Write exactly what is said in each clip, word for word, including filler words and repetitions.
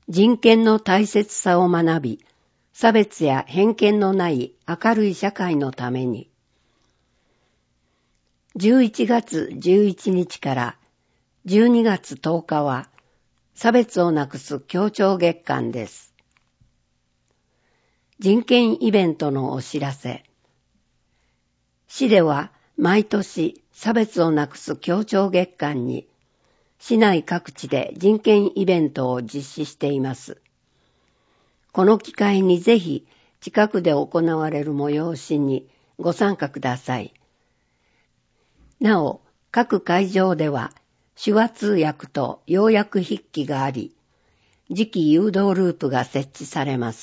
人権の大切さを学び、差別や偏見のない明るい社会のために。じゅういちがつじゅういちにちからじゅうにがつとおかは差別をなくす協調月間です。人権イベントのお知らせ。市では毎年差別をなくす協調月間に市内各地で人権イベントを実施しています。この機会にぜひ近くで行われる催しにご参加ください。なお、各会場では手話通訳と要約筆記があり、次期誘導ループが設置されます。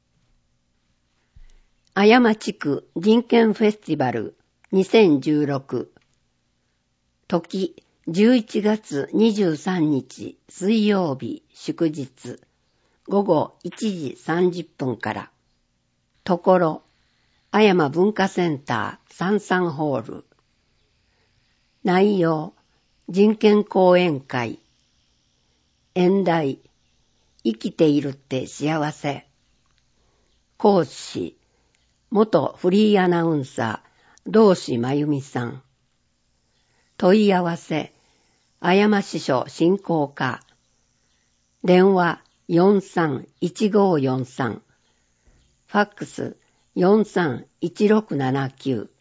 あやま地区人権フェスティバルにせんじゅうろく時じゅういちがつにじゅうさんにち水曜日祝日ごごいちじさんじゅっぷんからところあやま文化センターさんさんホール内容人権講演会演題生きているって幸せ講師元フリーアナウンサー道志真由美さん問い合わせあやま支所振興課電話 よんさんいちごよんさん ファックス よんさんいちろくななきゅう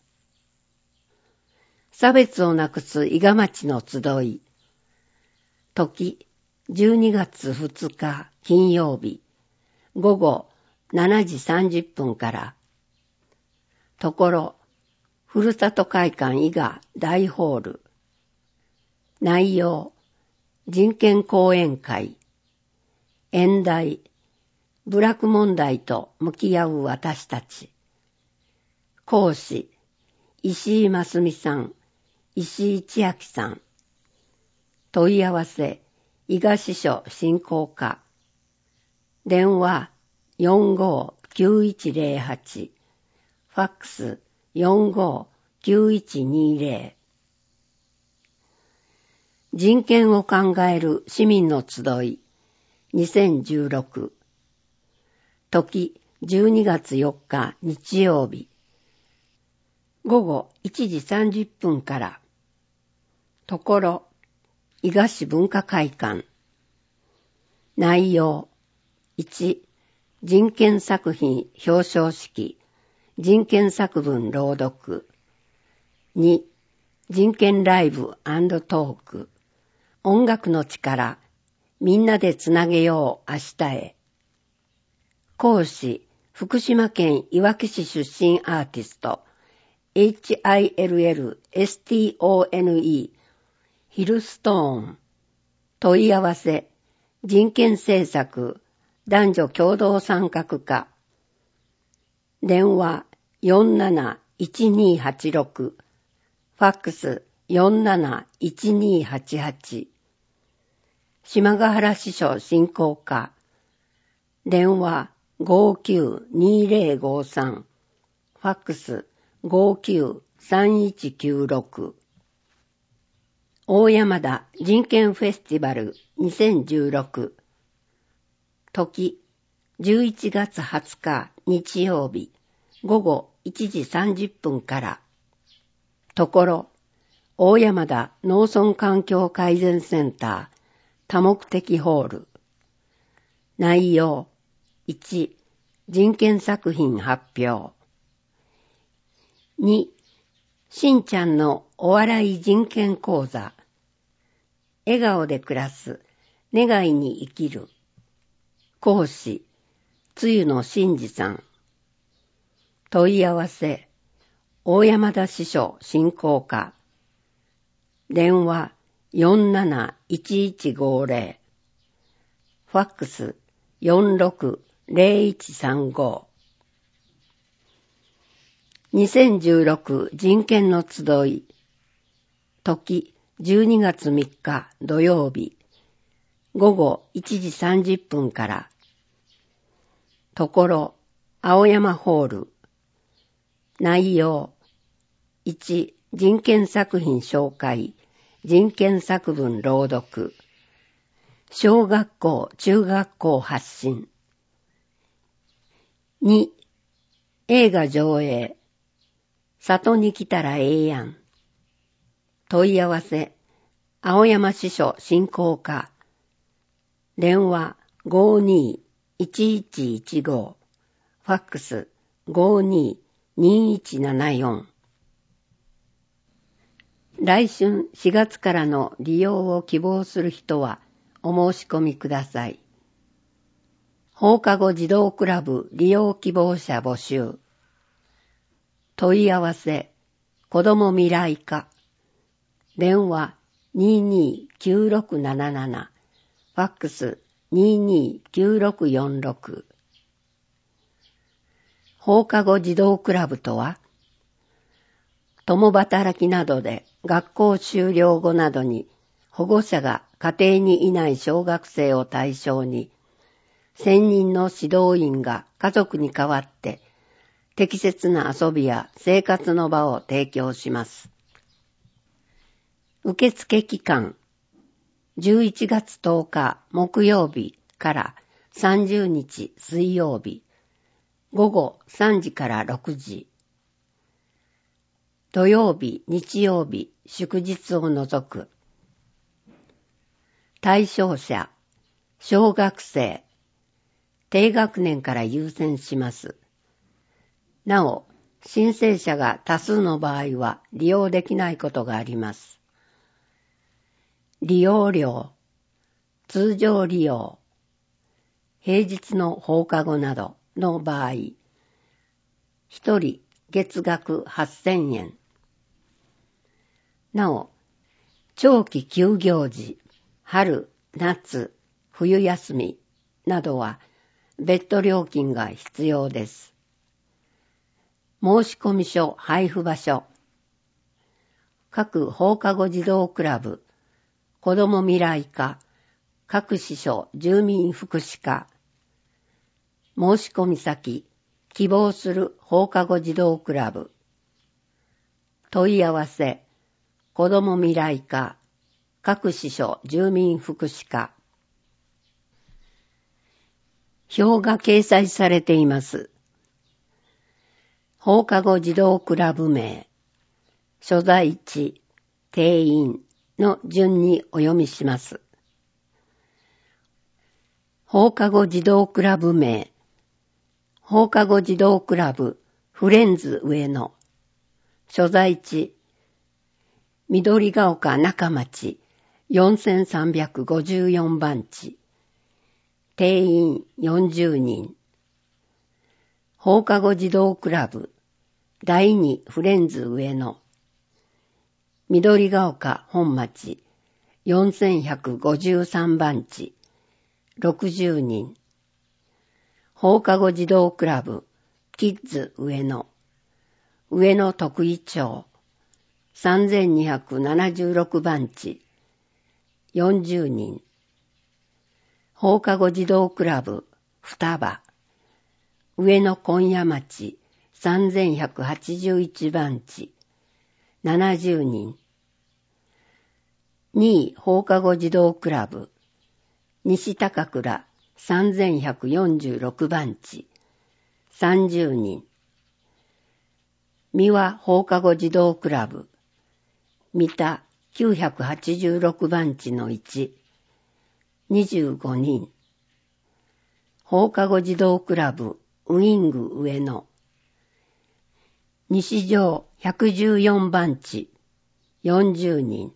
差別をなくす伊賀町の集い時じゅうにがつふつか金曜日ごごしちじさんじゅっぷんからところふるさと会館伊賀大ホール内容人権講演会演題部落問題と向き合う私たち講師石井真澄さん石井千秋さん問い合わせ伊賀支所振興課電話 よんごきゅういちぜろはち ファックス よんごきゅういちにぜろ人権を考える市民の集いにせんじゅうろく時じゅうにがつよっか日曜日ごごいちじさんじゅっぷんからところ伊賀市文化会館内容いち人権作品表彰式人権作文朗読に人権ライブ&トーク音楽の力みんなでつなげよう明日へ講師福島県いわき市出身アーティスト エイチアイエルエルエスティーオーエヌイー ヒルストーン問い合わせ人権政策男女共同参画課電話 よんなないちにはちろく ファックス よんなないちにはちはち島ヶ原支所振興課電話 ごきゅうにぜろごさん ファックス ごきゅうさんいちきゅうろく大山田人権フェスティバルにせんじゅうろく時じゅういちがつはつか日曜日ごごいちじさんじゅっぷんからところ大山田農村環境改善センター多目的ホール内容いち人権作品発表にしんちゃんのお笑い人権講座笑顔で暮らす願いに生きる講師つゆのしんじさん問い合わせ大山田支所振興課電話 よんなないちいちごぜろ ファックス よんろくぜろいちさんごにせんじゅうろく人権の集い時じゅうにがつみっか土曜日ごごいちじさんじゅっぷんからところ青山ホール内容いち人権作品紹介人権作文朗読小学校、中学校発信。に、映画上映。里に来たらええやん。問い合わせ。青山支所振興課。電話 ごーにーいちいちいちご。ファックス ごーにーにーいちななよん。来春しがつからの利用を希望する人はお申し込みください。放課後児童クラブ利用希望者募集。問い合わせ、子ども未来課。電話 にーにーきゅうろくなななな。ファックス にーにーきゅうろくよんろく。放課後児童クラブとは、共働きなどで学校終了後などに保護者が家庭にいない小学生を対象に、専任の指導員が家族に代わって適切な遊びや生活の場を提供します。受付期間、じゅういちがつとおか木曜日からさんじゅうにち水曜日、午後さんじからろくじ。土曜日、日曜日、祝日を除く。対象者、小学生、低学年から優先します。なお、申請者が多数の場合は利用できないことがあります。利用料、通常利用、平日の放課後などの場合、ひとり月額はっせんえん。なお、長期休業時、春、夏、冬休みなどは別途料金が必要です。申込書配布場所。各放課後児童クラブ、子ども未来課、各支所住民福祉課。申込先、希望する放課後児童クラブ。問い合わせ、子ども未来課、各支所住民福祉課。表が掲載されています。放課後児童クラブ名、所在地、定員の順にお読みします。放課後児童クラブ名、放課後児童クラブフレンズ上野、所在地、緑が丘中町よんせんさんびゃくごじゅうよんばんち、定員よんじゅうにん。放課後児童クラブだいにフレンズ上野、緑が丘本町よんせんひゃくごじゅうさんばんち、ろくじゅうにん。放課後児童クラブキッズ上野、上野徳井町さんぜんにひゃくななじゅうろくばんち、よんじゅうにん。放課後児童クラブ双葉、上野今夜町さんぜんひゃくはちじゅういちばんち、ななじゅうにん。にい放課後児童クラブ西高倉さんぜんひゃくよんじゅうろくばんち、さんじゅうにん。三輪放課後児童クラブ三田きゅうひゃくはちじゅうろくばんちのいち、にじゅうごにん。放課後児童クラブウイング上野西条ひゃくじゅうよんばんちよんじゅうにん。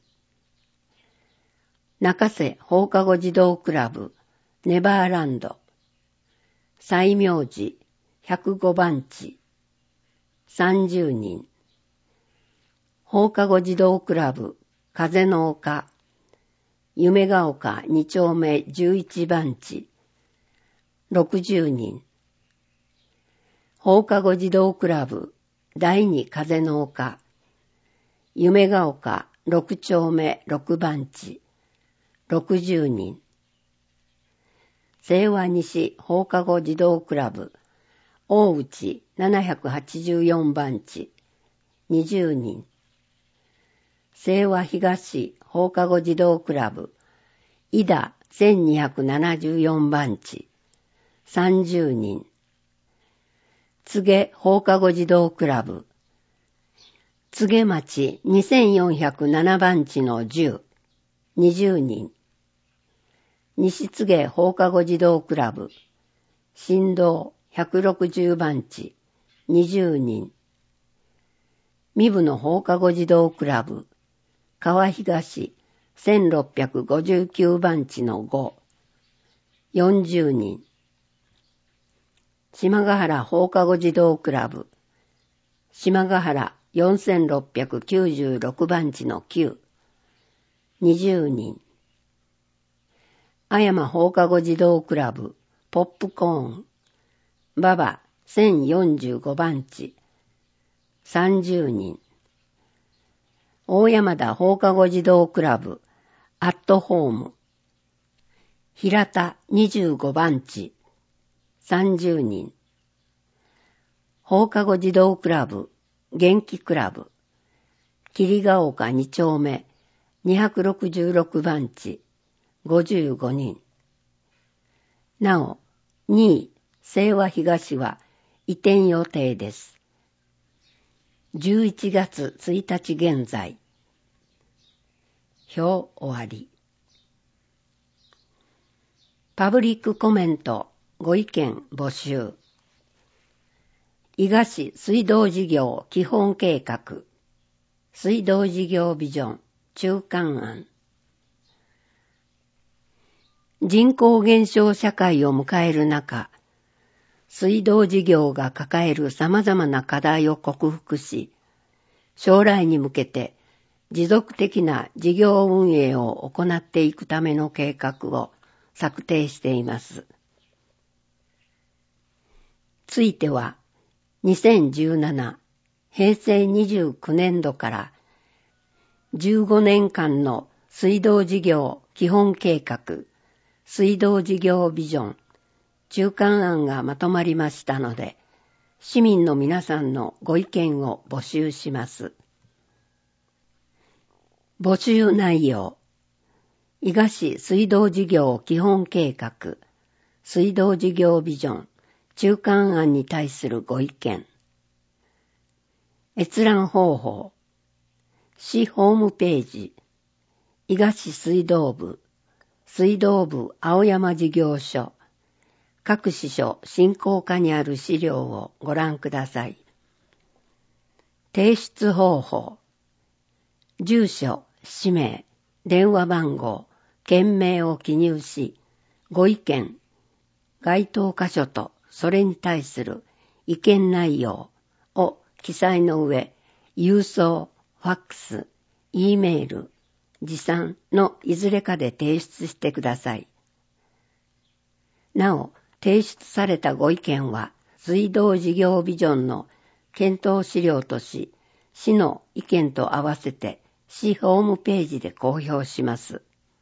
中瀬放課後児童クラブネバーランド西明寺ひゃくごばんちさんじゅうにん。放課後児童クラブ風の丘夢が丘に丁目じゅういちばんちろくじゅうにん。放課後児童クラブだいに風の丘夢が丘ろく丁目ろくばんちろくじゅうにん。清和西放課後児童クラブ大内ななひゃくはちじゅうよんばんちにじゅうにん。清和東放課後児童クラブ井田せんにひゃくななじゅうよんばんち、さんじゅうにん。柘植放課後児童クラブ、柘植町にせんよんひゃくななばんちのじゅう、にじゅうにん。西柘植放課後児童クラブ、新道ひゃくろくじゅうばんち、にじゅうにん。三部の放課後児童クラブ、川東せんろっぴゃくごじゅうきゅうばんちのご、よんじゅうにん。島ヶ原放課後児童クラブ、島ヶ原よんせんろっぴゃくきゅうじゅうろくばんちのきゅう、にじゅうにん。阿山放課後児童クラブ、ポップコーン、馬場せんよんじゅうごばんち、さんじゅうにん。大山田放課後児童クラブ、アットホーム、平田にじゅうごばんち、さんじゅうにん。放課後児童クラブ、元気クラブ、霧ヶ丘にちょうめにひゃくろくじゅうろくばんち、ごじゅうごにん。なお、にい、清和東は移転予定です。じゅういちがつついたち現在。表終わり。パブリックコメント、ご意見募集。伊賀市水道事業基本計画、水道事業ビジョン中間案。人口減少社会を迎える中、水道事業が抱える様々な課題を克服し、将来に向けて持続的な事業運営を行っていくための計画を策定しています。ついては、にせんじゅうなな、へいせいにじゅうきゅうねんどからじゅうごねんかんの水道事業基本計画、水道事業ビジョン、中間案がまとまりましたので、市民の皆さんのご意見を募集します。募集内容、伊賀市水道事業基本計画、水道事業ビジョン、中間案に対するご意見。閲覧方法、市ホームページ、伊賀市水道部、水道部青山事業所、各支所振興課にある資料をご覧ください。提出方法、住所、氏名、電話番號、件名を記入し、ご意見、該当箇所とそれに対する意見内容を記載の上、郵送、ファックス、Eメール、持参のいずれかで提出してください。なお、提出されたご意見は、水道事業ビジョンの検討資料とし、市の意見と合わせて市ホームページで公表します。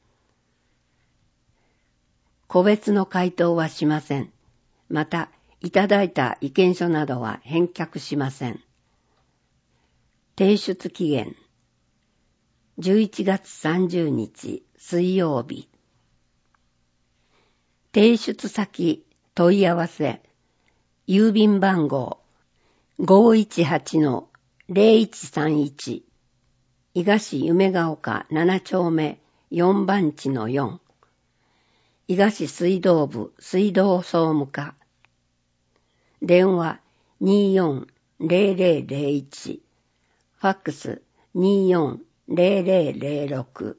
個別の回答はしません。また、いただいた意見書などは返却しません。提出期限、じゅういちがつさんじゅうにち水曜日。提出先、問い合わせ、郵便番号 ごーいちはちのぜろいちさんいち、伊賀市夢ヶ丘ななちょうめよんばんちのよん、伊賀市水道部水道総務課、電話にーよんぜろぜろぜろいち、ファックスにーよんぜろぜろぜろろく、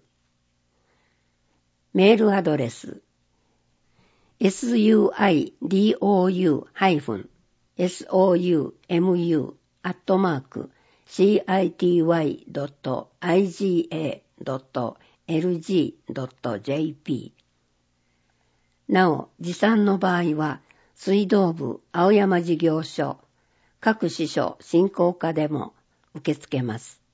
メールアドレス エスユーアイドゥソウム アットマーク シーアイティーワイ ドット アイジーエー ドット エルジー ドット ジェーピー。なお、持参の場合は、水道部青山事業所、各支所振興課でも受け付けます。